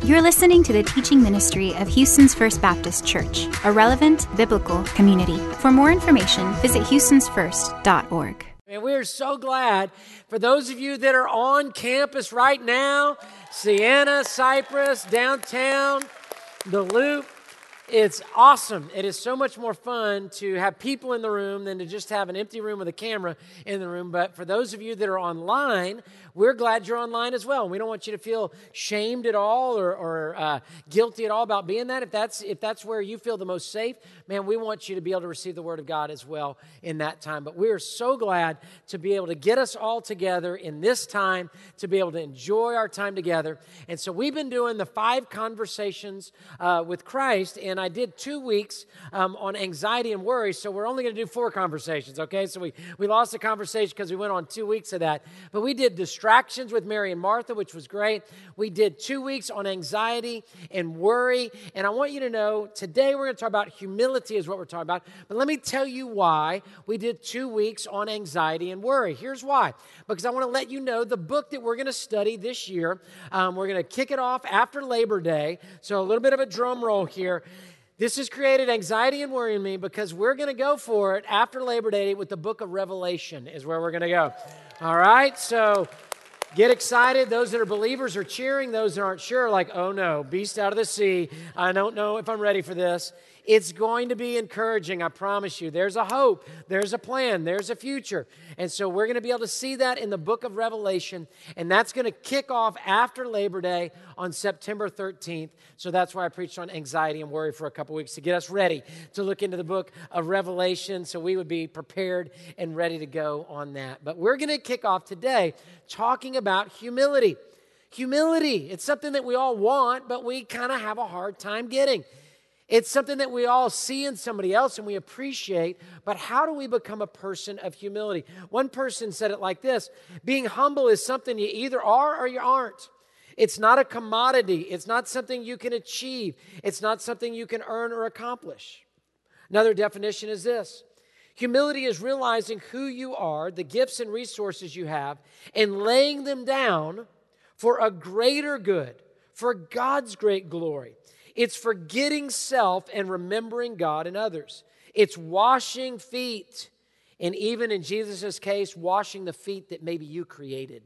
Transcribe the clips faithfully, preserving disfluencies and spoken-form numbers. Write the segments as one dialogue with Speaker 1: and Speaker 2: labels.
Speaker 1: You're listening to the teaching ministry of Houston's First Baptist Church, a relevant biblical community. For more information, visit houstons first dot org.
Speaker 2: And we are so glad for those of you that are on campus right now, Sienna, Cypress, downtown, the Loop. It's awesome. It is so much more fun to have people in the room than to just have an empty room with a camera in the room. But for those of you that are online, we're glad you're online as well. We don't want you to feel shamed at all or, or uh, guilty at all about being that. If that's if that's where you feel the most safe, man, we want you to be able to receive the Word of God as well in that time. But we are so glad to be able to get us all together in this time, to be able to enjoy our time together. And so we've been doing the five conversations uh, with Christ, and I did two weeks um, on anxiety and worry, so we're only going to do four conversations, okay? So we, we lost a conversation because we went on two weeks of that. But we did distractions with Mary and Martha, which was great. We did two weeks on anxiety and worry, and I want you to know today we're going to talk about humility is what we're talking about. But let me tell you why we did two weeks on anxiety and worry. Here's why. Because I want to let you know the book that we're going to study this year, um, we're going to kick it off after Labor Day, so a little bit of a drum roll here. This has created anxiety and worry in me because we're going to go for it after Labor Day with the book of Revelation is where we're going to go. All right, so get excited. Those that are believers are cheering. Those that aren't sure are like, oh no, beast out of the sea. I don't know if I'm ready for this. It's going to be encouraging, I promise you. There's a hope, there's a plan, there's a future. And so we're going to be able to see that in the book of Revelation, and that's going to kick off after Labor Day on September thirteenth. So that's why I preached on anxiety and worry for a couple weeks to get us ready to look into the book of Revelation so we would be prepared and ready to go on that. But we're going to kick off today talking about humility. Humility, it's something that we all want, but we kind of have a hard time getting. It's something that we all see in somebody else and we appreciate, but how do we become a person of humility? One person said it like this: being humble is something you either are or you aren't. It's not a commodity. It's not something you can achieve. It's not something you can earn or accomplish. Another definition is this: humility is realizing who you are, the gifts and resources you have, and laying them down for a greater good, for God's great glory. It's forgetting self and remembering God and others. It's washing feet, and even in Jesus' case, washing the feet that maybe you created.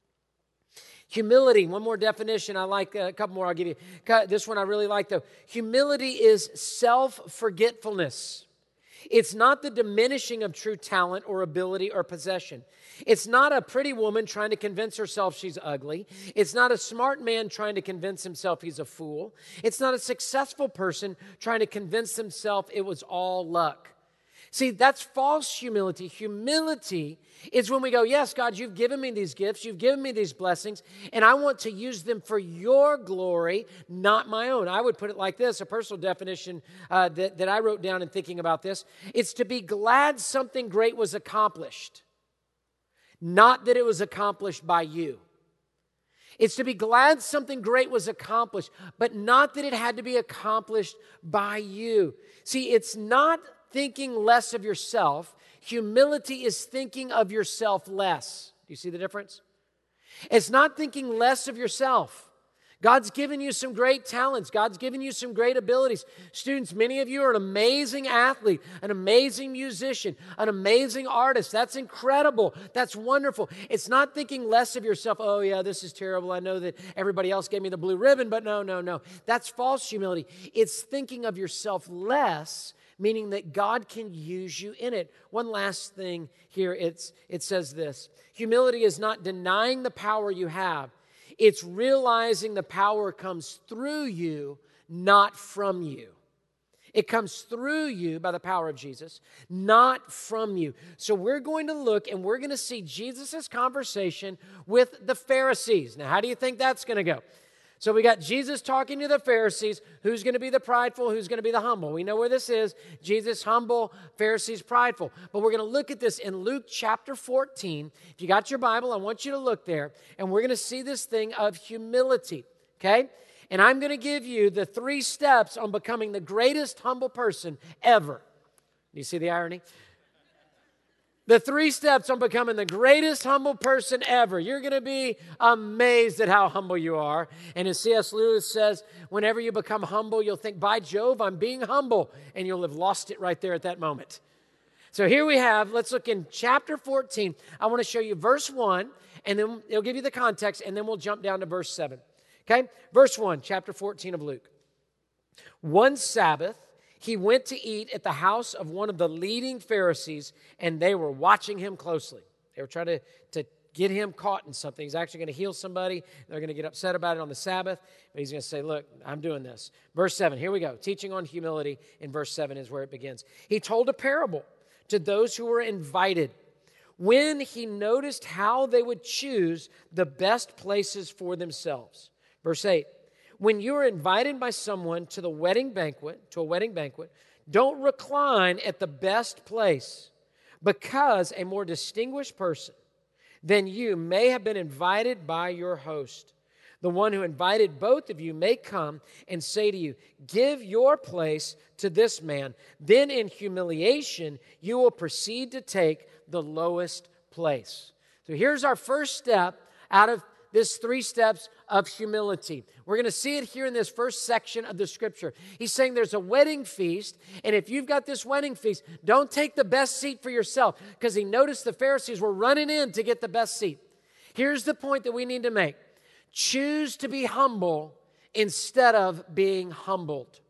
Speaker 2: Humility, one more definition. I like a couple more I'll give you. This one I really like though. Humility is self-forgetfulness. It's not the diminishing of true talent or ability or possession. It's not a pretty woman trying to convince herself she's ugly. It's not a smart man trying to convince himself he's a fool. It's not a successful person trying to convince himself it was all luck. See, that's false humility. Humility is when we go, yes, God, you've given me these gifts, you've given me these blessings, and I want to use them for your glory, not my own. I would put it like this, a personal definition uh, that, that I wrote down in thinking about this. It's to be glad something great was accomplished, not that it was accomplished by you. It's to be glad something great was accomplished, but not that it had to be accomplished by you. See, it's not thinking less of yourself. Humility is thinking of yourself less. Do you see the difference? It's not thinking less of yourself. God's given you some great talents. God's given you some great abilities. Students, many of you are an amazing athlete, an amazing musician, an amazing artist. That's incredible. That's wonderful. It's not thinking less of yourself. Oh, yeah, this is terrible. I know that everybody else gave me the blue ribbon, but no, no, no. That's false humility. It's thinking of yourself less, meaning that God can use you in it. One last thing here, it's, it says this: humility is not denying the power you have. It's realizing the power comes through you, not from you. It comes through you by the power of Jesus, not from you. So we're going to look and we're going to see Jesus' conversation with the Pharisees. Now, how do you think that's going to go? So we got Jesus talking to the Pharisees. Who's going to be the prideful? Who's going to be the humble? We know where this is. Jesus humble, Pharisees prideful. But we're going to look at this in Luke chapter fourteen. If you got your Bible, I want you to look there. And we're going to see this thing of humility, okay? And I'm going to give you the three steps on becoming the greatest humble person ever. Do you see the irony? The three steps on becoming the greatest humble person ever. You're going to be amazed at how humble you are. And as C S Lewis says, whenever you become humble, you'll think, by Jove, I'm being humble. And you'll have lost it right there at that moment. So here we have, let's look in chapter fourteen. I want to show you verse one, and then it'll give you the context, and then we'll jump down to verse seven. Okay? Verse one, chapter fourteen of Luke. One Sabbath, he went to eat at the house of one of the leading Pharisees, and they were watching him closely. They were trying to, to get him caught in something. He's actually going to heal somebody. They're going to get upset about it on the Sabbath. But he's going to say, look, I'm doing this. Verse seven, here we go. Teaching on humility in verse seven is where it begins. He told a parable to those who were invited. When he noticed how they would choose the best places for themselves. Verse eight, when you are invited by someone to the wedding banquet, to a wedding banquet, don't recline at the best place, because a more distinguished person than you may have been invited by your host. The one who invited both of you may come and say to you, give your place to this man. Then in humiliation, you will proceed to take the lowest place. So here's our first step out of this three steps of humility. We're going to see it here in this first section of the scripture. He's saying there's a wedding feast, and if you've got this wedding feast, don't take the best seat for yourself, because he noticed the Pharisees were running in to get the best seat. Here's the point that we need to make. Choose to be humble instead of being humbled.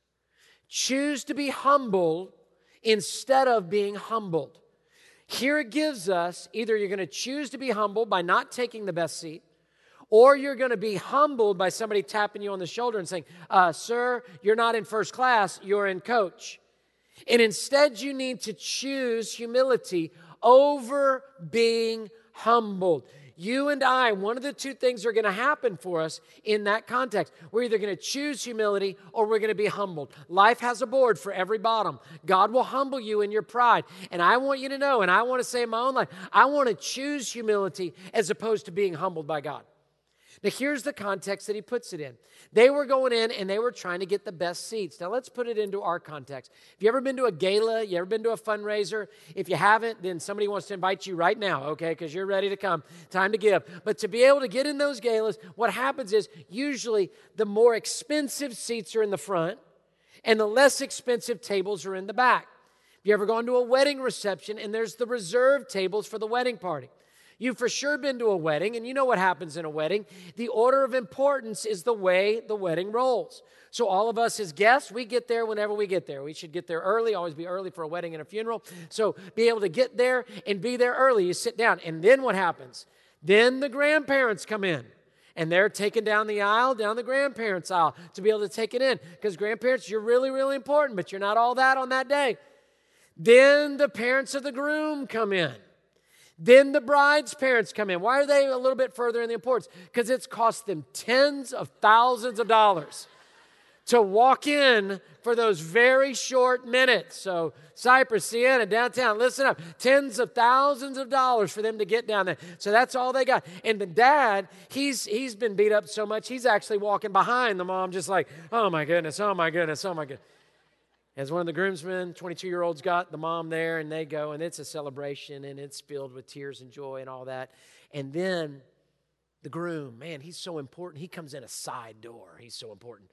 Speaker 2: Choose to be humbled instead of being humbled. Here it gives us, either you're going to choose to be humble by not taking the best seat, or you're going to be humbled by somebody tapping you on the shoulder and saying, uh, sir, you're not in first class, you're in coach. And instead you need to choose humility over being humbled. You and I, one of the two things are going to happen for us in that context. We're either going to choose humility or we're going to be humbled. Life has a board for every bottom. God will humble you in your pride. And I want you to know, and I want to say in my own life, I want to choose humility as opposed to being humbled by God. Now, here's the context that he puts it in. They were going in and they were trying to get the best seats. Now, let's put it into our context. Have you ever been to a gala? You ever been to a fundraiser? If you haven't, then somebody wants to invite you right now, okay, because you're ready to come. Time to give. But to be able to get in those galas, what happens is usually the more expensive seats are in the front and the less expensive tables are in the back. Have you ever gone to a wedding reception and there's the reserved tables for the wedding party? You've for sure been to a wedding, and you know what happens in a wedding. The order of importance is the way the wedding rolls. So all of us as guests, we get there whenever we get there. We should get there early, always be early for a wedding and a funeral. So be able to get there and be there early. You sit down, and then what happens? Then the grandparents come in, and they're taking down the aisle, down the grandparents' aisle to be able to take it in. Because grandparents, you're really, really important, but you're not all that on that day. Then the parents of the groom come in. Then the bride's parents come in. Why are they a little bit further in the importance? Because it's cost them tens of thousands of dollars to walk in for those very short minutes. So Cypress, Sienna, downtown, listen up. Tens of thousands of dollars for them to get down there. So that's all they got. And the dad, he's he's been beat up so much, he's actually walking behind the mom just like, oh my goodness, oh my goodness, oh my goodness. As one of the groomsmen, twenty-two-year-olds got the mom there, and they go, and it's a celebration, and it's filled with tears and joy and all that. And then the groom, man, he's so important. He comes in a side door. He's so important.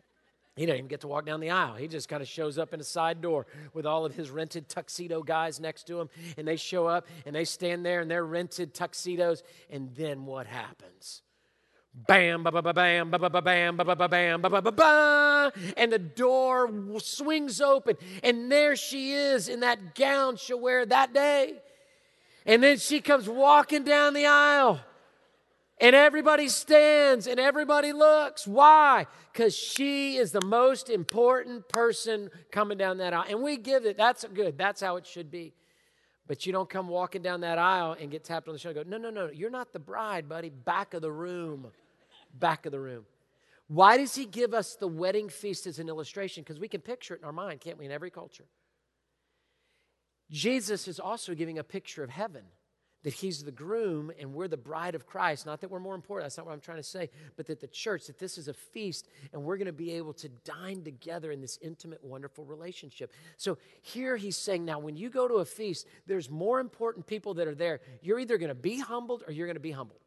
Speaker 2: He doesn't even get to walk down the aisle. He just kind of shows up in a side door with all of his rented tuxedo guys next to him, and they show up, and they stand there in their rented tuxedos, and then what happens? Bam, ba ba ba bam, ba ba ba bam, ba ba ba bam, ba ba ba ba, and the door swings open, and there she is in that gown she'll wear that day. And then she comes walking down the aisle, and everybody stands and everybody looks. Why? Because she is the most important person coming down that aisle. And we give it, that's good, that's how it should be. But you don't come walking down that aisle and get tapped on the shoulder and go, no, no, no, you're not the bride, buddy, back of the room. Back of the room. Why does he give us the wedding feast as an illustration? Because we can picture it in our mind, can't we, in every culture? Jesus is also giving a picture of heaven. that he's the groom and we're the bride of Christ. Not that we're more important, that's not what I'm trying to say, but that the church, that this is a feast and we're going to be able to dine together in this intimate, wonderful relationship. So here he's saying, now when you go to a feast, there's more important people that are there. You're either going to be humbled or you're going to be humbled.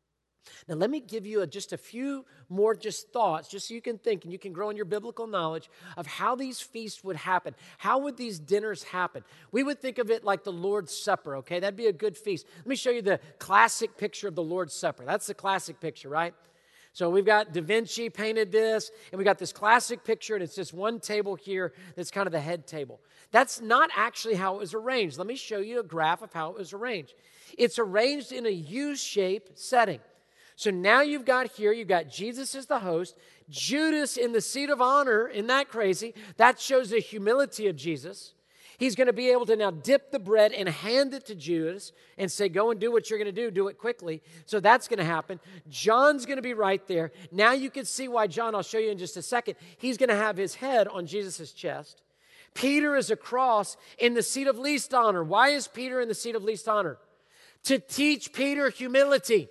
Speaker 2: Now, let me give you a, just a few more just thoughts, just so you can think and you can grow in your biblical knowledge of how these feasts would happen. How would these dinners happen? We would think of it like the Lord's Supper, okay? That'd be a good feast. Let me show you the classic picture of the Lord's Supper. That's the classic picture, right? So we've got Da Vinci painted this, and we got this classic picture, and it's just one table here that's kind of the head table. That's not actually how it was arranged. Let me show you a graph of how it was arranged. It's arranged in a U-shaped setting. So now you've got here, you've got Jesus as the host, Judas in the seat of honor. Isn't that crazy? That shows the humility of Jesus. He's going to be able to now dip the bread and hand it to Judas and say, go and do what you're going to do. Do it quickly. So that's going to happen. John's going to be right there. Now you can see why John, I'll show you in just a second, he's going to have his head on Jesus' chest. Peter is across in the seat of least honor. Why is Peter in the seat of least honor? To teach Peter humility.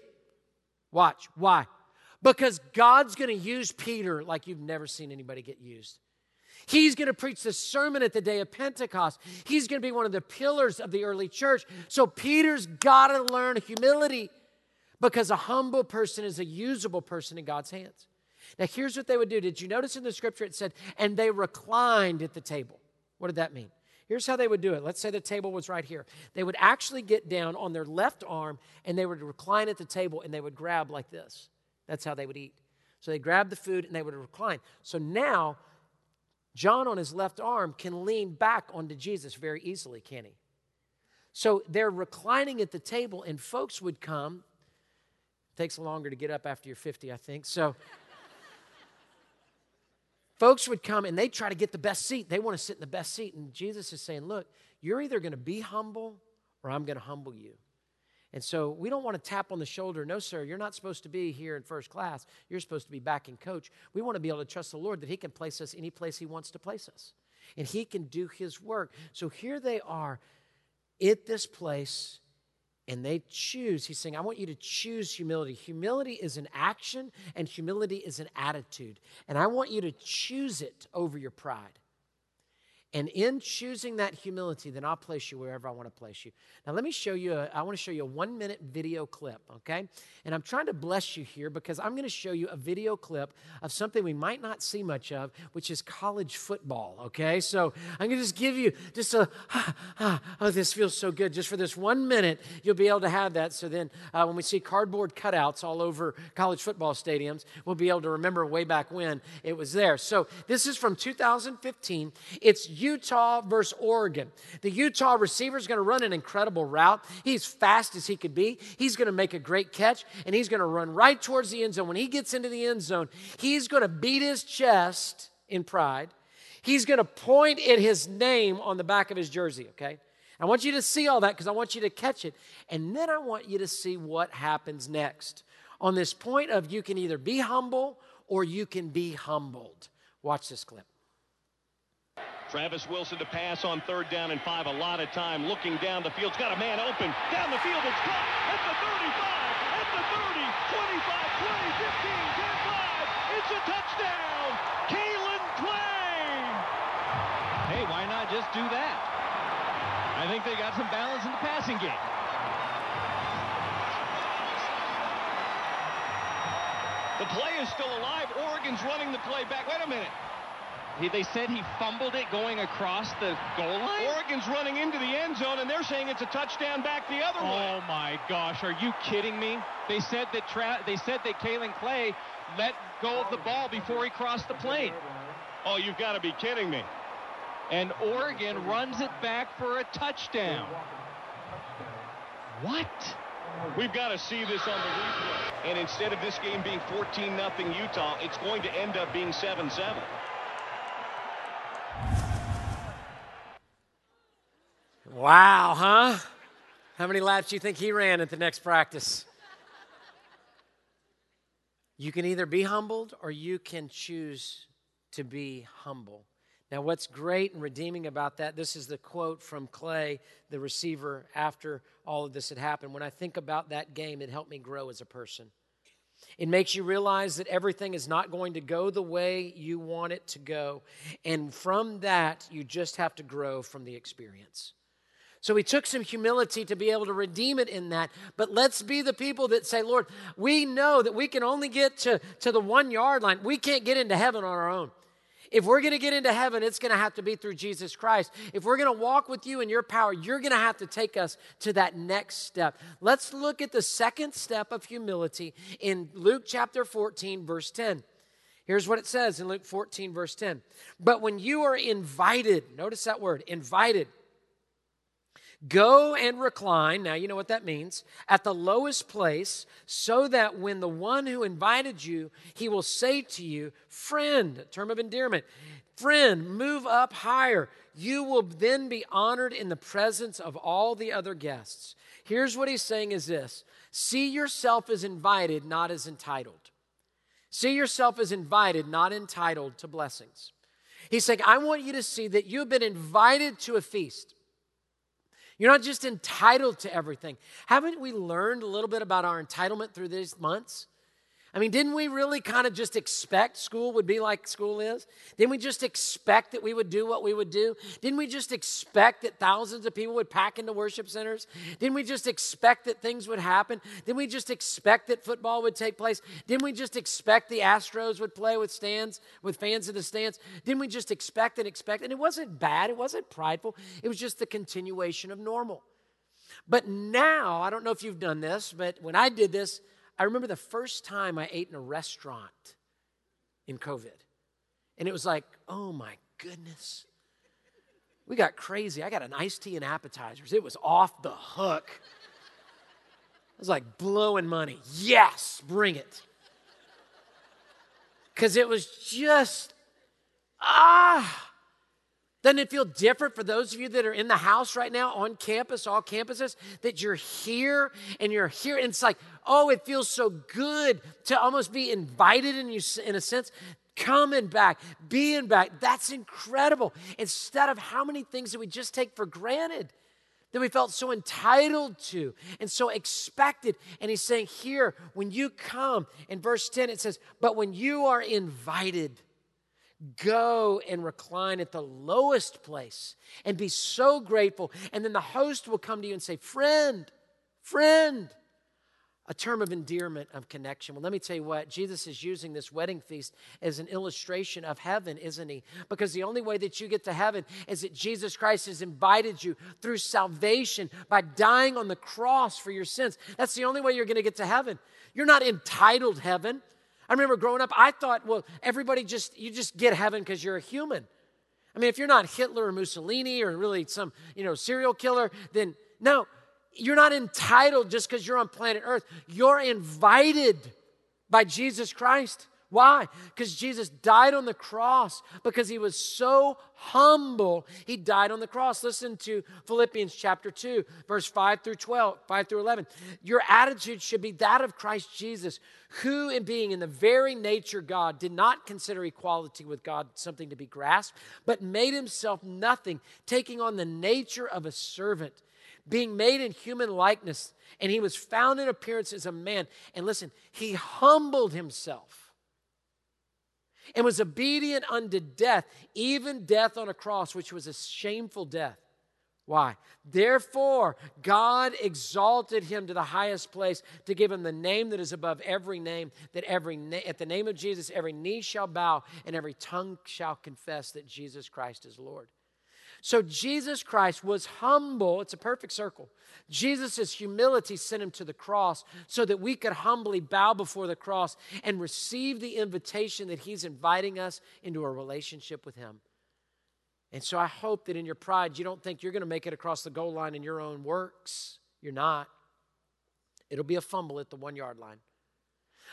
Speaker 2: Watch. Why? Because God's going to use Peter like you've never seen anybody get used. He's going to preach the sermon at the day of Pentecost. He's going to be one of the pillars of the early church. So Peter's got to learn humility because a humble person is a usable person in God's hands. Now, here's what they would do. Did you notice in the scripture it said, and they reclined at the table? What did that mean? Here's how they would do it. Let's say the table was right here. They would actually get down on their left arm and they would recline at the table and they would grab like this. That's how they would eat. So they grab the food and they would recline. So now, John on his left arm can lean back onto Jesus very easily, can't he? So they're reclining at the table and folks would come. It takes longer to get up after you're fifty, I think. So folks would come and they'd try to get the best seat. They want to sit in the best seat. And Jesus is saying, look, you're either going to be humble or I'm going to humble you. And so we don't want to tap on the shoulder. No, sir, you're not supposed to be here in first class. You're supposed to be back in coach. We want to be able to trust the Lord that he can place us any place he wants to place us. And he can do his work. So here they are at this place. And they choose, he's saying, I want you to choose humility. Humility is an action and humility is an attitude. And I want you to choose it over your pride. And in choosing that humility, then I'll place you wherever I want to place you. Now, let me show you, a, I want to show you a one-minute video clip, okay? And I'm trying to bless you here because I'm going to show you a video clip of something we might not see much of, which is college football, okay? So I'm going to just give you just a, ah, ah, oh, this feels so good. Just for this one minute, you'll be able to have that. So then uh, when we see cardboard cutouts all over college football stadiums, we'll be able to remember way back when it was there. So this is from two thousand fifteen. It's Utah versus Oregon. The Utah receiver is going to run an incredible route. He's fast as he could be. He's going to make a great catch, and he's going to run right towards the end zone. When he gets into the end zone, he's going to beat his chest in pride. He's going to point at his name on the back of his jersey, okay? I want you to see all that because I want you to catch it. And then I want you to see what happens next. On this point of you can either be humble or you can be humbled. Watch this clip.
Speaker 3: Travis Wilson to pass on third down and five. A lot of time looking down the field. It's got a man open. Down the field. It's caught at the thirty-five, at the thirty, twenty-five, twenty, fifteen, ten, five. It's a touchdown. Kalen Clay.
Speaker 4: Hey, why not just do that? I think they got some balance in the passing game.
Speaker 3: The play is still alive. Oregon's running the play back. Wait a minute.
Speaker 4: He, they said he fumbled it going across the goal line?
Speaker 3: Oregon's running into the end zone, and they're saying it's a touchdown back the other
Speaker 4: oh
Speaker 3: way.
Speaker 4: Oh, my gosh. Are you kidding me? They said that Tra- they said that Kalen Clay let go of the ball before he crossed the plane.
Speaker 3: Oh, you've got to be kidding me.
Speaker 4: And Oregon runs it back for a touchdown. What?
Speaker 3: We've got to see this on the replay. And instead of this game being fourteen nothing Utah, it's going to end up being seven seven.
Speaker 2: Wow, huh? How many laps do you think he ran at the next practice? You can either be humbled or you can choose to be humble. Now, what's great and redeeming about that, this is the quote from Clay, the receiver, after all of this had happened. When I think about that game, it helped me grow as a person. It makes you realize that everything is not going to go the way you want it to go. And from that, you just have to grow from the experience. So he took some humility to be able to redeem it in that. But let's be the people that say, Lord, we know that we can only get to, to the one yard line. We can't get into heaven on our own. If we're going to get into heaven, it's going to have to be through Jesus Christ. If we're going to walk with you in your power, you're going to have to take us to that next step. Let's look at the second step of humility in Luke chapter fourteen, verse ten. Here's what it says in Luke fourteen, verse ten. But when you are invited, notice that word, invited, go and recline, now you know what that means, at the lowest place, so that when the one who invited you, he will say to you, friend, term of endearment, friend, move up higher. You will then be honored in the presence of all the other guests. Here's what he's saying is this: see yourself as invited, not as entitled. See yourself as invited, not entitled to blessings. He's saying, I want you to see that you've been invited to a feast. You're not just entitled to everything. Haven't we learned a little bit about our entitlement through these months? I mean, didn't we really kind of just expect school would be like school is? Didn't we just expect that we would do what we would do? Didn't we just expect that thousands of people would pack into worship centers? Didn't we just expect that things would happen? Didn't we just expect that football would take place? Didn't we just expect the Astros would play with stands, with fans in the stands? Didn't we just expect and expect? And it wasn't bad. It wasn't prideful. It was just the continuation of normal. But now, I don't know if you've done this, but when I did this, I remember the first time I ate in a restaurant in COVID. And it was like, oh my goodness. We got crazy. I got an iced tea and appetizers. It was off the hook. It was like blowing money. Yes, bring it. Because it was just, ah. Doesn't it feel different for those of you that are in the house right now, on campus, all campuses, that you're here and you're here, and it's like, oh, it feels so good to almost be invited in, you, in a sense, coming back, being back. That's incredible. Instead of how many things that we just take for granted, that we felt so entitled to and so expected. And he's saying here, when you come, in verse ten, it says, but when you are invited, go and recline at the lowest place and be so grateful. And then the host will come to you and say, friend, friend, a term of endearment, of connection. Well, let me tell you what, Jesus is using this wedding feast as an illustration of heaven, isn't he? Because the only way that you get to heaven is that Jesus Christ has invited you through salvation by dying on the cross for your sins. That's the only way you're going to get to heaven. You're not entitled heaven. I remember growing up, I thought, well, everybody just, you just get heaven because you're a human. I mean, if you're not Hitler or Mussolini or really some, you know, serial killer, then no, you're not entitled just because you're on planet Earth. You're invited by Jesus Christ. Why? Because Jesus died on the cross because he was so humble. He died on the cross. Listen to Philippians chapter two, verse five through twelve, five through eleven. Your attitude should be that of Christ Jesus, who in being in the very nature God did not consider equality with God something to be grasped, but made himself nothing, taking on the nature of a servant, being made in human likeness, and he was found in appearance as a man. And listen, he humbled himself and was obedient unto death, even death on a cross, which was a shameful death. Why? Therefore, God exalted him to the highest place to give him the name that is above every name, that every na- at the name of Jesus, every knee shall bow and every tongue shall confess that Jesus Christ is Lord. So Jesus Christ was humble. It's a perfect circle. Jesus' humility sent him to the cross so that we could humbly bow before the cross and receive the invitation that he's inviting us into a relationship with him. And so I hope that in your pride, you don't think you're going to make it across the goal line in your own works. You're not. It'll be a fumble at the one-yard line.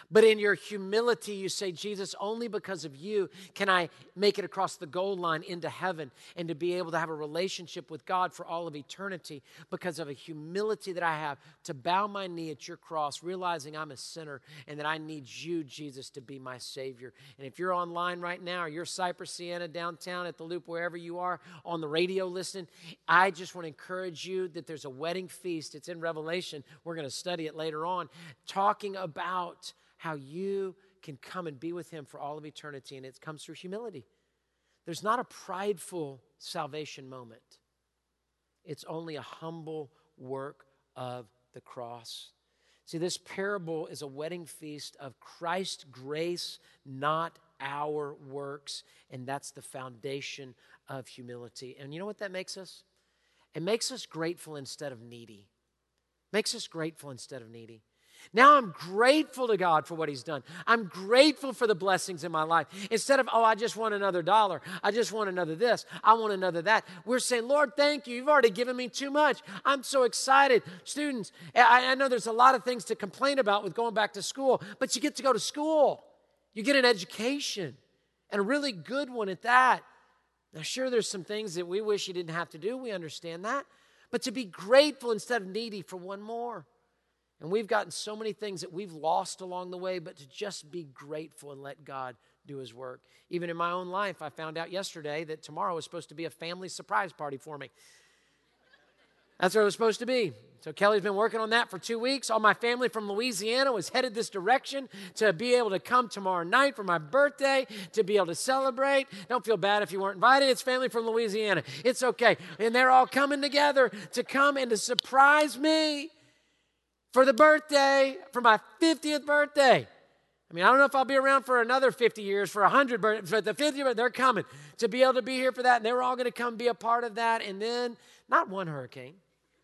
Speaker 2: But in your humility, you say, Jesus, only because of you can I make it across the goal line into heaven and to be able to have a relationship with God for all of eternity because of a humility that I have to bow my knee at your cross, realizing I'm a sinner and that I need you, Jesus, to be my Savior. And if you're online right now or you're Cypress, Sienna, downtown at the Loop, wherever you are, on the radio listening, I just want to encourage you that there's a wedding feast. It's in Revelation. We're going to study it later on, talking about how you can come and be with him for all of eternity, and it comes through humility. There's not a prideful salvation moment. It's only a humble work of the cross. See, this parable is a wedding feast of Christ's grace, not our works, and that's the foundation of humility. And you know what that makes us? It makes us grateful instead of needy. Makes us grateful instead of needy. Now I'm grateful to God for what he's done. I'm grateful for the blessings in my life. Instead of, oh, I just want another dollar. I just want another this. I want another that. We're saying, Lord, thank you. You've already given me too much. I'm so excited. Students, I, I know there's a lot of things to complain about with going back to school, but you get to go to school. You get an education, and a really good one at that. Now, sure, there's some things that we wish you didn't have to do. We understand that. But to be grateful instead of needy for one more. And we've gotten so many things that we've lost along the way, but to just be grateful and let God do his work. Even in my own life, I found out yesterday that tomorrow was supposed to be a family surprise party for me. That's what it was supposed to be. So Kelly's been working on that for two weeks. All my family from Louisiana was headed this direction to be able to come tomorrow night for my birthday, to be able to celebrate. Don't feel bad if you weren't invited. It's family from Louisiana. It's okay. And they're all coming together to come and to surprise me for the birthday, for my fiftieth birthday. I mean, I don't know if I'll be around for another fifty years, for one hundred birthdays, but the fiftieth, they're coming to be able to be here for that, and they were all going to come be a part of that. And then, not one hurricane,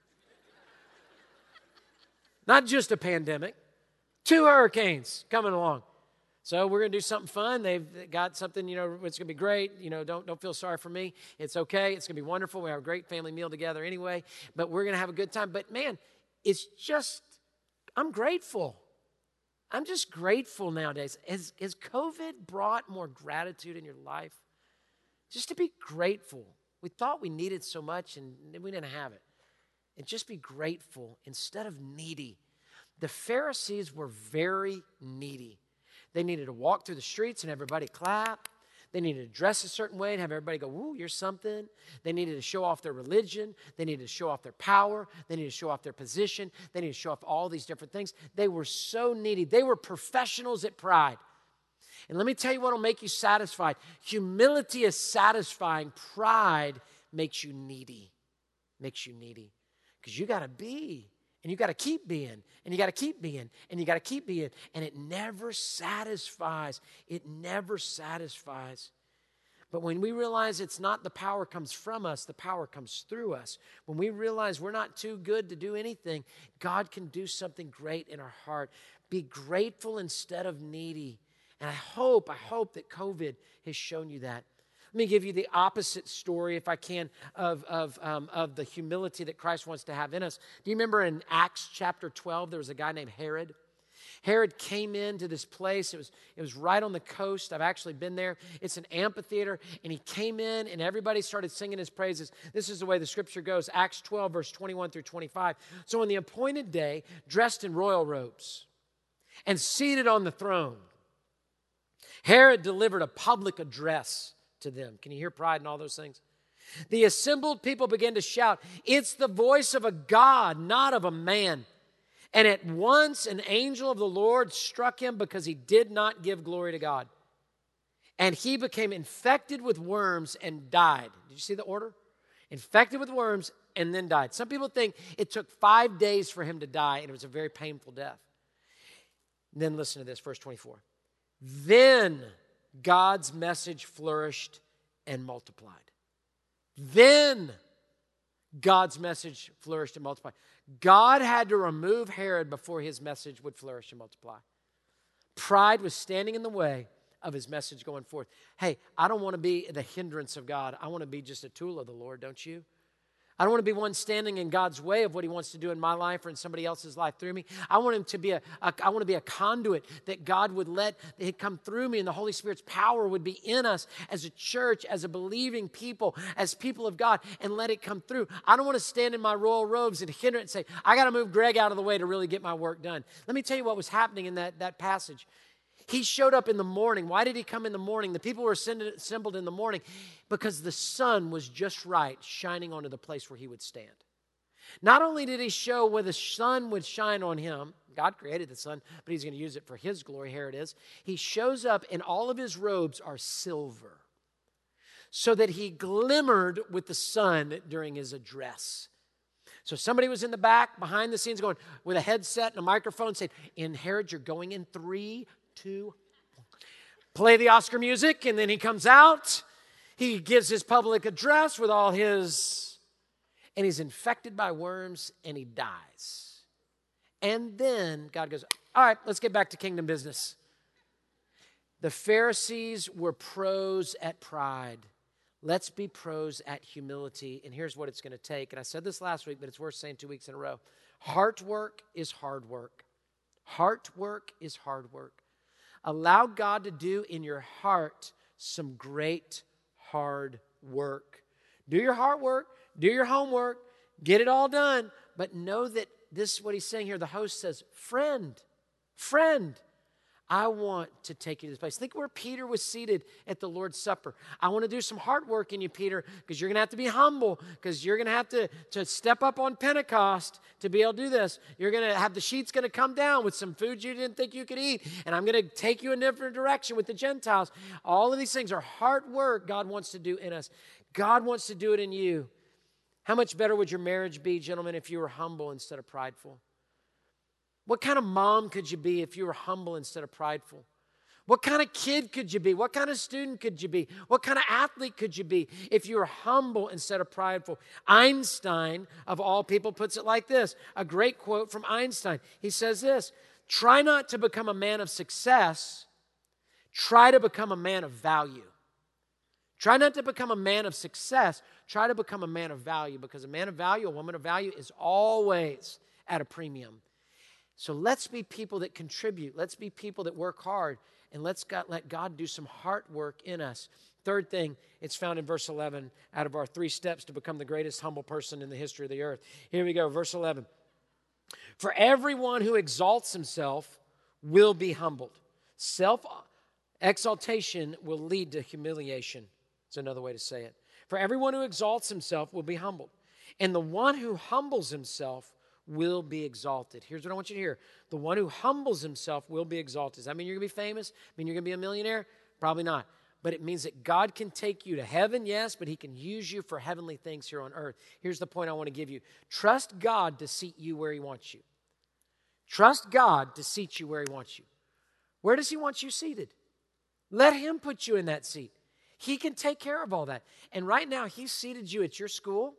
Speaker 2: not just a pandemic, two hurricanes coming along. So we're going to do something fun. They've got something, you know, it's going to be great. You know, don't, don't feel sorry for me. It's okay. It's going to be wonderful. We have a great family meal together anyway, but we're going to have a good time. But man, it's just, I'm grateful. I'm just grateful nowadays. Has, has COVID brought more gratitude in your life? Just to be grateful. We thought we needed so much and we didn't have it. And just be grateful instead of needy. The Pharisees were very needy. They needed to walk through the streets and everybody clap. They needed to dress a certain way and have everybody go, woo, you're something. They needed to show off their religion. They needed to show off their power. They needed to show off their position. They needed to show off all these different things. They were so needy. They were professionals at pride. And let me tell you what will make you satisfied. Humility is satisfying. Pride makes you needy. Makes you needy. Because you got to be. And you got to keep being, and you got to keep being, and you got to keep being, and it never satisfies. It never satisfies. But when we realize it's not the power comes from us, the power comes through us. When we realize we're not too good to do anything, God can do something great in our heart. Be grateful instead of needy. And I hope, I hope that COVID has shown you that. Let me give you the opposite story, if I can, of, of, um, of the humility that Christ wants to have in us. Do you remember in Acts chapter twelve, there was a guy named Herod? Herod came into this place. It was, it was right on the coast. I've actually been there. It's an amphitheater. And he came in, and everybody started singing his praises. This is the way the scripture goes, Acts twelve, verse twenty-one through twenty-five. So on the appointed day, dressed in royal robes and seated on the throne, Herod delivered a public address to them. Can you hear pride in all those things? The assembled people began to shout, it's the voice of a God, not of a man. And at once an angel of the Lord struck him because he did not give glory to God. And he became infected with worms and died. Did you see the order? Infected with worms and then died. Some people think it took five days for him to die, and it was a very painful death. And then listen to this, verse twenty-four. Then God's message flourished and multiplied. Then God's message flourished and multiplied. God had to remove Herod before his message would flourish and multiply. Pride was standing in the way of his message going forth. Hey, I don't want to be the hindrance of God. I want to be just a tool of the Lord, don't you? I don't want to be one standing in God's way of what he wants to do in my life or in somebody else's life through me. I want him to be a, a I want to be a conduit that God would let it come through me, and the Holy Spirit's power would be in us as a church, as a believing people, as people of God, and let it come through. I don't want to stand in my royal robes and hinder it and say, I got to move Greg out of the way to really get my work done. Let me tell you what was happening in that, that passage. He showed up in the morning. Why did he come in the morning? The people were assembled in the morning because the sun was just right, shining onto the place where he would stand. Not only did he show where the sun would shine on him, God created the sun, but he's going to use it for his glory. Here it is. He shows up and all of his robes are silver so that he glimmered with the sun during his address. So somebody was in the back, behind the scenes, going with a headset and a microphone saying, in Herod, you're going in three, two, play the Oscar music, and then he comes out. He gives his public address with all his, and he's infected by worms, and he dies. And then God goes, all right, let's get back to kingdom business. The Pharisees were pros at pride. Let's be pros at humility, and here's what it's going to take. And I said this last week, but it's worth saying two weeks in a row. Heart work is hard work. Heart work is hard work. Allow God to do in your heart some great hard work. Do your hard work, do your homework, get it all done, but know that this is what he's saying here. The host says, friend, friend, I want to take you to this place. Think where Peter was seated at the Lord's Supper. I want to do some hard work in you, Peter, because you're going to have to be humble, because you're going to have to, to step up on Pentecost to be able to do this. You're going to have the sheet's going to come down with some food you didn't think you could eat, and I'm going to take you in a different direction with the Gentiles. All of these things are hard work God wants to do in us. God wants to do it in you. How much better would your marriage be, gentlemen, if you were humble instead of prideful? What kind of mom could you be if you were humble instead of prideful? What kind of kid could you be? What kind of student could you be? What kind of athlete could you be if you were humble instead of prideful? Einstein, of all people, puts it like this. A great quote from Einstein. He says this, try not to become a man of success. Try to become a man of value. Try not to become a man of success. Try to become a man of value, because a man of value, a woman of value is always at a premium. So let's be people that contribute. Let's be people that work hard. And let's God, let God do some heart work in us. Third thing, it's found in verse eleven, out of our three steps to become the greatest humble person in the history of the earth. Here we go, verse eleven. For everyone who exalts himself will be humbled. Self-exaltation will lead to humiliation. It's another way to say it. For everyone who exalts himself will be humbled. And the one who humbles himself will be exalted. Here's what I want you to hear. The one who humbles himself will be exalted. Does that mean you're going to be famous? Mean you're going to be a millionaire? Probably not. But it means that God can take you to heaven, yes, but he can use you for heavenly things here on earth. Here's the point I want to give you. Trust God to seat you where he wants you. Trust God to seat you where he wants you. Where does he want you seated? Let him put you in that seat. He can take care of all that. And right now, he's seated you at your school.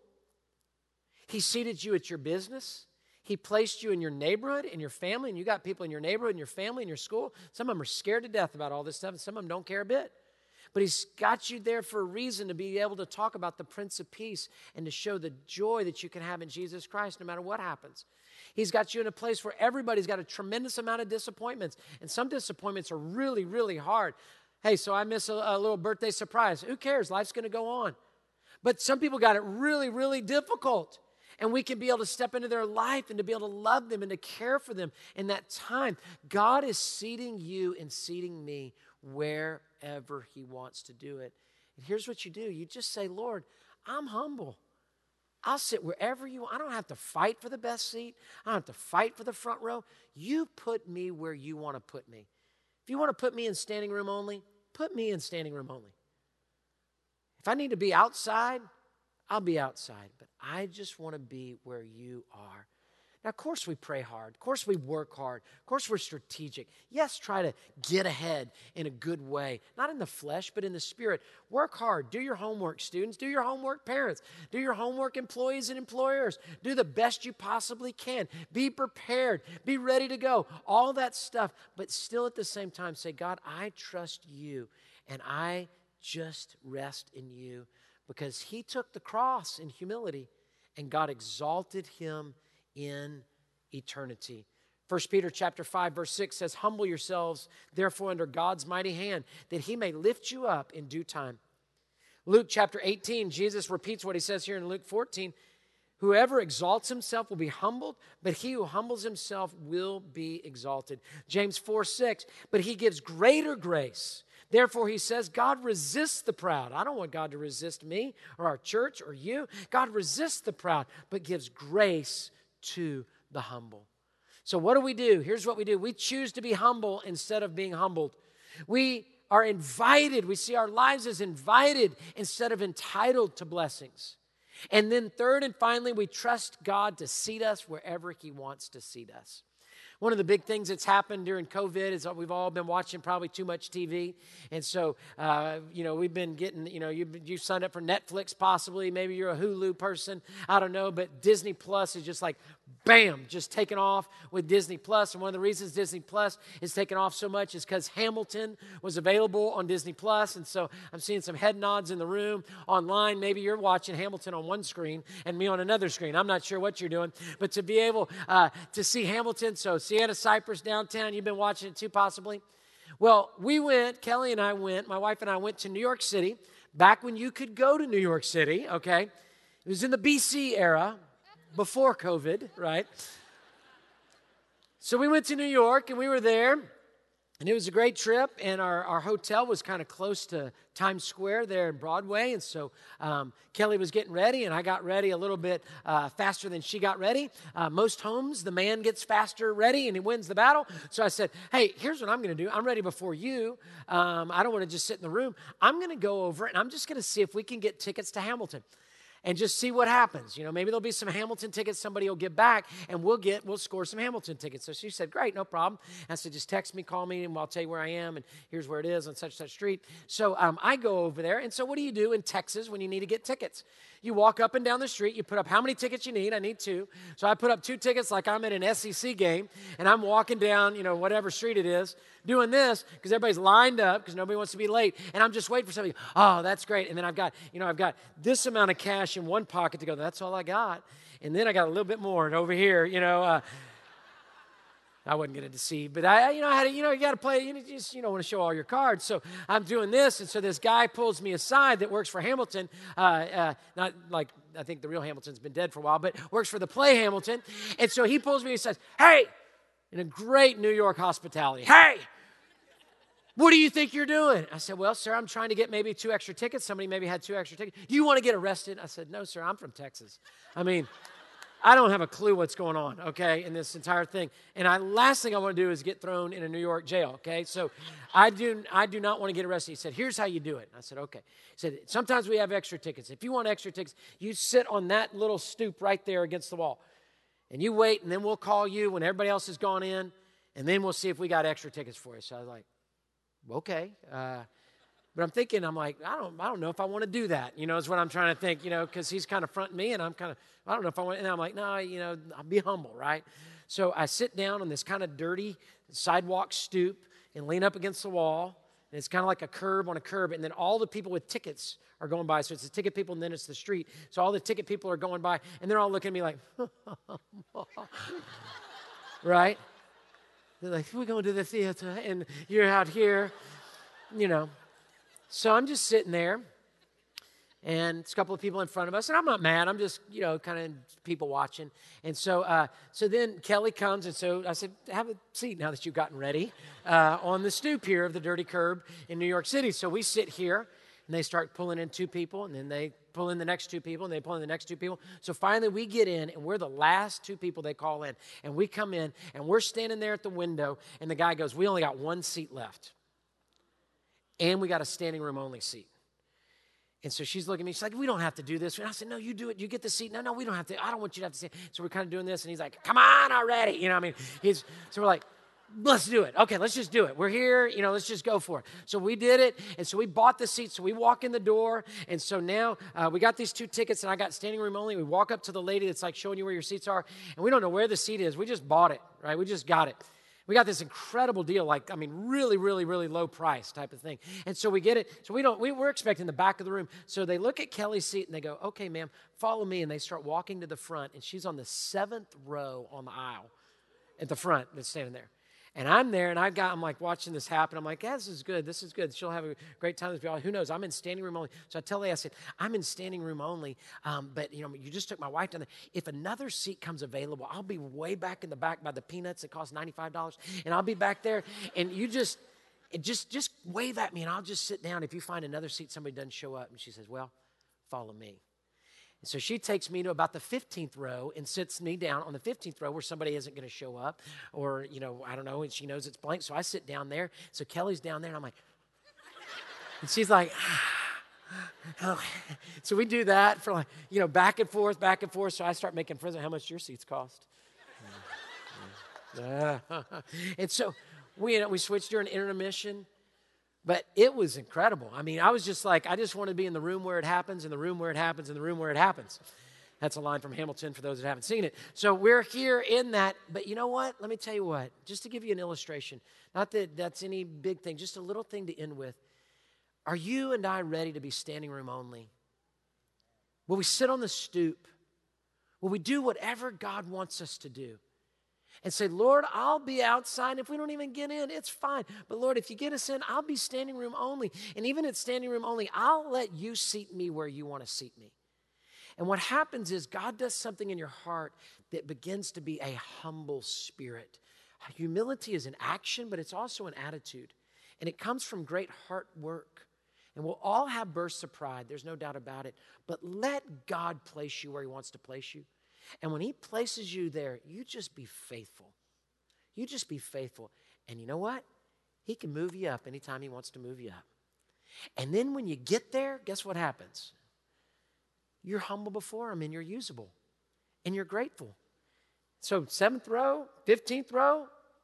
Speaker 2: He seated you at your business. He placed you in your neighborhood, in your family, and you got people in your neighborhood, in your family, in your school. Some of them are scared to death about all this stuff, and some of them don't care a bit. But he's got you there for a reason, to be able to talk about the Prince of Peace and to show the joy that you can have in Jesus Christ no matter what happens. He's got you in a place where everybody's got a tremendous amount of disappointments, and some disappointments are really, really hard. Hey, so I miss a, a little birthday surprise. Who cares? Life's going to go on. But some people got it really, really difficult. And we can be able to step into their life and to be able to love them and to care for them in that time. God is seating you and seating me wherever he wants to do it. And here's what you do. You just say, Lord, I'm humble. I'll sit wherever you want. I don't have to fight for the best seat. I don't have to fight for the front row. You put me where you want to put me. If you want to put me in standing room only, put me in standing room only. If I need to be outside, I'll be outside, but I just want to be where you are. Now, of course we pray hard. Of course we work hard. Of course we're strategic. Yes, try to get ahead in a good way. Not in the flesh, but in the spirit. Work hard. Do your homework, students. Do your homework, parents. Do your homework, employees and employers. Do the best you possibly can. Be prepared. Be ready to go. All that stuff, but still at the same time say, God, I trust you, and I just rest in you. Because he took the cross in humility, and God exalted him in eternity. First Peter chapter five, verse six says, humble yourselves, therefore, under God's mighty hand, that he may lift you up in due time. Luke chapter eighteen, Jesus repeats what he says here in Luke fourteen. Whoever exalts himself will be humbled, but he who humbles himself will be exalted. James four six, but he gives greater grace. Therefore, he says, God resists the proud. I don't want God to resist me or our church or you. God resists the proud, but gives grace to the humble. So what do we do? Here's what we do. We choose to be humble instead of being humbled. We are invited. We see our lives as invited instead of entitled to blessings. And then third and finally, we trust God to seat us wherever he wants to seat us. One of the big things that's happened during COVID is that we've all been watching probably too much T V. And so, uh, you know, we've been getting, you know, you you signed up for Netflix possibly. Maybe you're a Hulu person. I don't know. But Disney Plus is just like, bam, just taken off with Disney Plus. And one of the reasons Disney Plus is taken off so much is because Hamilton was available on Disney Plus. And so I'm seeing some head nods in the room online. Maybe you're watching Hamilton on one screen and me on another screen. I'm not sure what you're doing. But to be able uh, to see Hamilton, so Sienna Cypress downtown, you've been watching it too possibly. Well, we went, Kelly and I went, my wife and I went to New York City, back when you could go to New York City, okay? It was in the B C era, before COVID, right? So we went to New York, and we were there, and it was a great trip, and our, our hotel was kind of close to Times Square there in Broadway, and so um, Kelly was getting ready, and I got ready a little bit uh, faster than she got ready. Uh, most homes, the man gets faster ready, and he wins the battle. So I said, hey, here's what I'm going to do. I'm ready before you. Um, I don't want to just sit in the room. I'm going to go over, and I'm just going to see if we can get tickets to Hamilton. And just see what happens. You know, maybe there'll be some Hamilton tickets somebody will give back, and we'll get, we'll score some Hamilton tickets. So she said, great, no problem. I said, just text me, call me, and I'll tell you where I am, and here's where it is on such such street. So um, I go over there, and so what do you do in Texas when you need to get tickets? You walk up and down the street, you put up how many tickets you need. I need two. So I put up two tickets like I'm at an S E C game, and I'm walking down, you know, whatever street it is, doing this because everybody's lined up because nobody wants to be late, and I'm just waiting for somebody. Oh, that's great. And then I've got, you know, I've got this amount of cash in one pocket to go, that's all I got. And then I got a little bit more over here, you know. Uh, I wasn't going to deceive, but I, you know, I had, to, you know, you got to play. You just, you don't want to show all your cards. So I'm doing this, and so this guy pulls me aside that works for Hamilton. Uh, uh, not like I think the real Hamilton's been dead for a while, but works for the play Hamilton. And so he pulls me and says, "Hey," in a great New York hospitality, "Hey, what do you think you're doing?" I said, "Well, sir, I'm trying to get maybe two extra tickets. Somebody maybe had two extra tickets. Do you want to get arrested?" I said, "No, sir, I'm from Texas. I mean." I don't have a clue what's going on, okay, in this entire thing. And I last thing I want to do is get thrown in a New York jail, okay? So I do I do not want to get arrested. He said, "Here's how you do it." I said, "Okay." He said, "Sometimes we have extra tickets. If you want extra tickets, you sit on that little stoop right there against the wall. And you wait, and then we'll call you when everybody else has gone in, and then we'll see if we got extra tickets for you." So I was like, okay. Uh, but I'm thinking, I'm like, I don't I don't know if I want to do that, you know, is what I'm trying to think, you know, because he's kind of fronting me, and I'm kind of, I don't know if I want, and I'm like, no, you know, I'll be humble, right? So I sit down on this kind of dirty sidewalk stoop and lean up against the wall, and it's kind of like a curb on a curb, and then all the people with tickets are going by. So it's the ticket people, and then it's the street. So all the ticket people are going by, and they're all looking at me like, right? They're like, we're going to the theater, and you're out here, you know. So I'm just sitting there, and it's a couple of people in front of us, and I'm not mad. I'm just, you know, kind of people watching. And so uh, so then Kelly comes, and so I said, have a seat now that you've gotten ready uh, on the stoop here of the dirty curb in New York City. So we sit here, and they start pulling in two people, and then they pull in the next two people, and they pull in the next two people. So finally we get in, and we're the last two people they call in. And we come in, and we're standing there at the window, and the guy goes, we only got one seat left. And we got a standing room only seat. And so she's looking at me. She's like, we don't have to do this. And I said, no, you do it. You get the seat. No, no, we don't have to. I don't want you to have to sit. So we're kind of doing this. And he's like, come on already. You know what I mean? He's, so we're like, let's do it. Okay, let's just do it. We're here. You know, let's just go for it. So we did it. And so we bought the seat. So we walk in the door. And so now uh, we got these two tickets. And I got standing room only. We walk up to the lady that's like showing you where your seats are. And we don't know where the seat is. We just bought it, right? We just got it. We got this incredible deal, like, I mean, really, really, really low price type of thing. And so we get it. So we don't, we, we're expecting the back of the room. So they look at Kelly's seat and they go, okay, ma'am, follow me. And they start walking to the front. And she's on the seventh row on the aisle at the front that's standing there. And I'm there, and I've got, I'm like watching this happen. I'm like, yeah, this is good. This is good. She'll have a great time with people. Who knows? I'm in standing room only. So I tell Leah, I said, I'm in standing room only, um, but, you know, you just took my wife down there. If another seat comes available, I'll be way back in the back by the peanuts that cost ninety-five dollars, and I'll be back there, and you just, it just, just wave at me, and I'll just sit down if you find another seat somebody doesn't show up. And she says, well, follow me. And so she takes me to about the fifteenth row and sits me down on the fifteenth row where somebody isn't going to show up, or, you know, I don't know, and she knows it's blank. So I sit down there. So Kelly's down there, and I'm like, and she's like, oh. So we do that for like, you know, back and forth, back and forth. So I start making friends on how much your seats cost. And so we, you know, we switched during intermission. But it was incredible. I mean, I was just like, I just want to be in the room where it happens, in the room where it happens, in the room where it happens. That's a line from Hamilton for those that haven't seen it. So we're here in that. But you know what? Let me tell you what. Just to give you an illustration. Not that that's any big thing. Just a little thing to end with. Are you and I ready to be standing room only? Will we sit on the stoop? Will we do whatever God wants us to do? And say, Lord, I'll be outside. If we don't even get in, it's fine. But Lord, if you get us in, I'll be standing room only. And even at standing room only, I'll let you seat me where you want to seat me. And what happens is God does something in your heart that begins to be a humble spirit. Humility is an action, but it's also an attitude. And it comes from great heart work. And we'll all have bursts of pride. There's no doubt about it. But let God place you where he wants to place you. And when he places you there, you just be faithful. You just be faithful. And you know what? He can move you up anytime he wants to move you up. And then when you get there, guess what happens? You're humble before him and you're usable. And you're grateful. So seventh row, fifteenth row,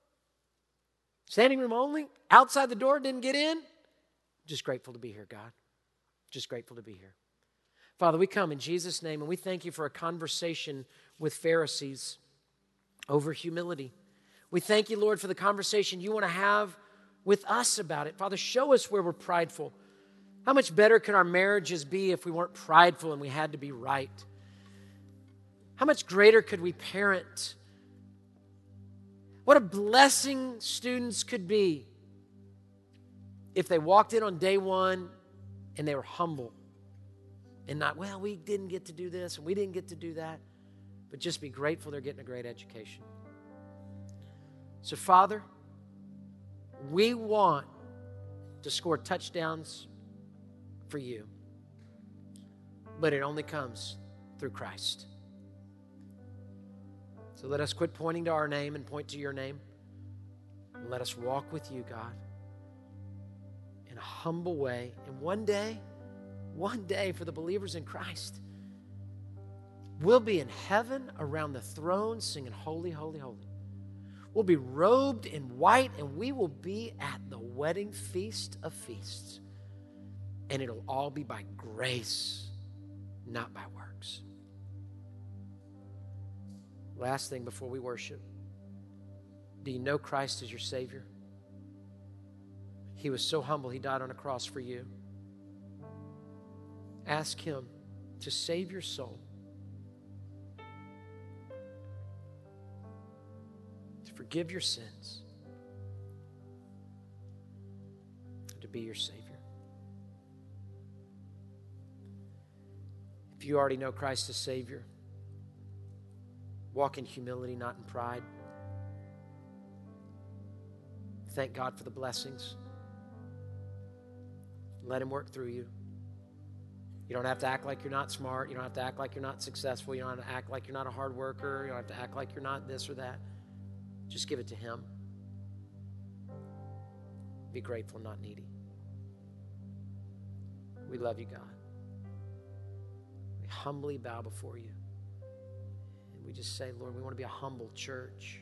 Speaker 2: standing room only, outside the door, didn't get in. Just grateful to be here, God. Just grateful to be here. Father, we come in Jesus' name, and we thank you for a conversation with Pharisees over humility. We thank you, Lord, for the conversation you want to have with us about it. Father, show us where we're prideful. How much better could our marriages be if we weren't prideful and we had to be right? How much greater could we parent? What a blessing students could be if they walked in on day one and they were humble. And not, well, we didn't get to do this and we didn't get to do that. But just be grateful they're getting a great education. So, Father, we want to score touchdowns for you. But it only comes through Christ. So let us quit pointing to our name and point to your name. And let us walk with you, God, in a humble way. And one day, One day for the believers in Christ, we'll be in heaven around the throne singing, holy, holy, holy. We'll be robed in white and we will be at the wedding feast of feasts. And it'll all be by grace, not by works. Last thing before we worship. Do you know Christ as your Savior? He was so humble, he died on a cross for you. Ask him to save your soul, to forgive your sins, and to be your Savior. If you already know Christ as Savior, walk in humility, not in pride. Thank God for the blessings. Let him work through you. You don't have to act like you're not smart. You don't have to act like you're not successful. You don't have to act like you're not a hard worker. You don't have to act like you're not this or that. Just give it to him. Be grateful, not needy. We love you, God. We humbly bow before you. And we just say, Lord, we want to be a humble church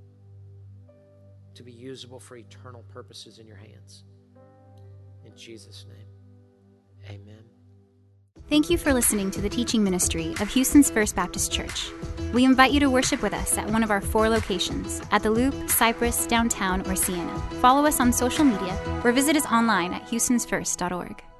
Speaker 2: to be usable for eternal purposes in your hands. In Jesus' name, amen.
Speaker 1: Thank you for listening to the teaching ministry of Houston's First Baptist Church. We invite you to worship with us at one of our four locations, at the Loop, Cypress, Downtown, or Sienna. Follow us on social media or visit us online at houstons first dot org.